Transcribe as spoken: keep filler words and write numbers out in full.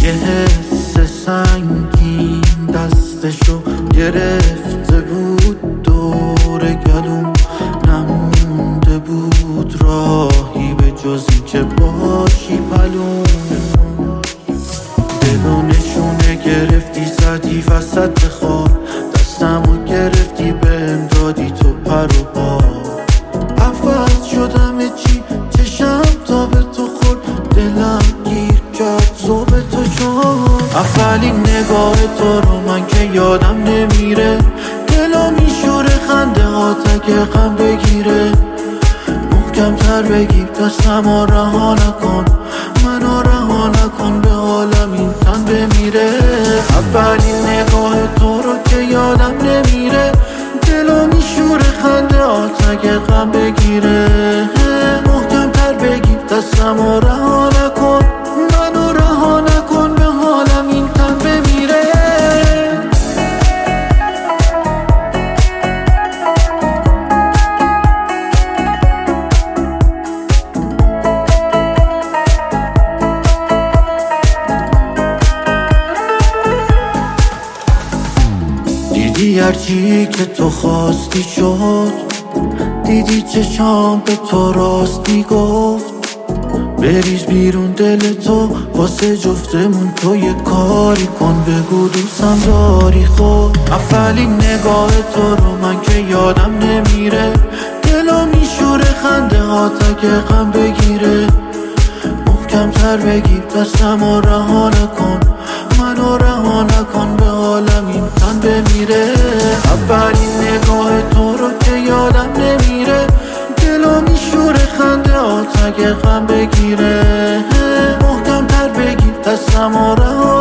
یه حس سنگین دستشو گرفته بود، دور گلوم نمونده بود راهی به جز این که باشی پلوم. دلو نشونه گرفتی زدی وسط خواب، دستمو گرفتی بهم دادی تو پر و پا. عوض شدم چی چشم تا به تو خورد، دلم گیر کرد زوب تو شد. اولین نگاه تو رو من که یادم نمیره، دلو میشوره خنده ها تک غم بگیره. محکم تر بگیر دستمو رها نکن، منو رها نکن، به حالم این تن بمیره. اولین نگاه تو رو که یادم نمیره، دلو میشوره خنده ها تک غم بگیره. محکم تر بگیر دستمو رها نکن، منو رها نکن، به حالم این تن بمیره. دیدی هرچی که تو خواستی شد، دیدی چشام به تو راستی گفت. بریز بیرون دل تو واسه جفتمون، تو یه کاری کن بگو دوستم داری. خود اولین نگاه تو رو من که یادم نمیره، دلو میشوره خنده ها تک غم بگیره. محکم تر بگیر دستمو رها نکن، منو رها نکن، به حالم این تن بمیره. اولین نگاه تو رو که یادم نمیره، دلو میشوره خنده ها تک غم بگیره. محکم تر بگیر دستمو رها